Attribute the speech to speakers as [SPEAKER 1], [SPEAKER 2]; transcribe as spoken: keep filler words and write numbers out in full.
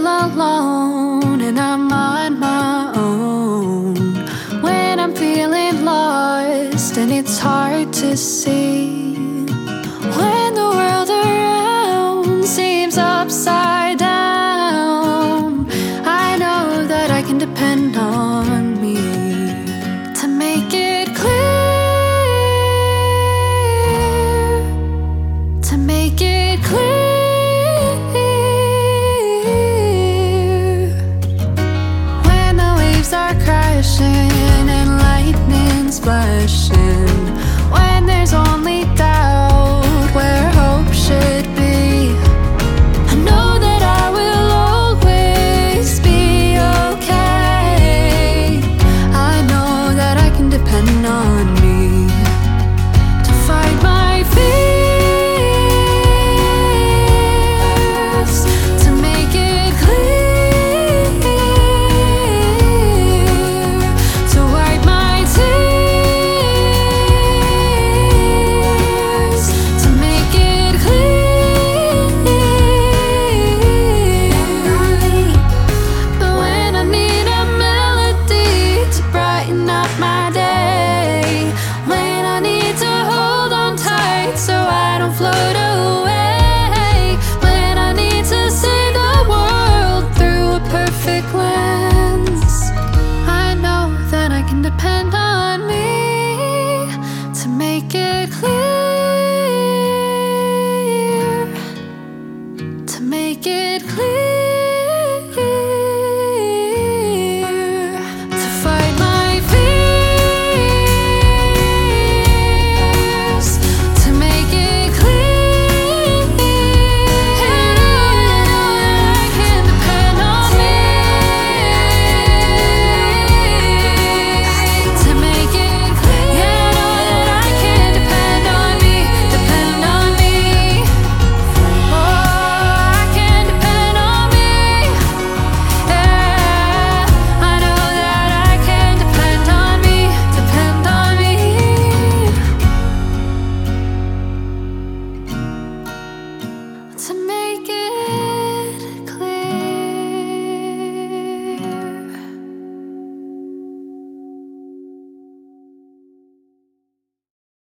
[SPEAKER 1] feel alone and I'm on my own, when I'm feeling lost and it's hard to see, when the world around seems upside down, I know that I can depend on me to make it clear, to make it clear. When the waves are crashing and lightning's flashing, when there's only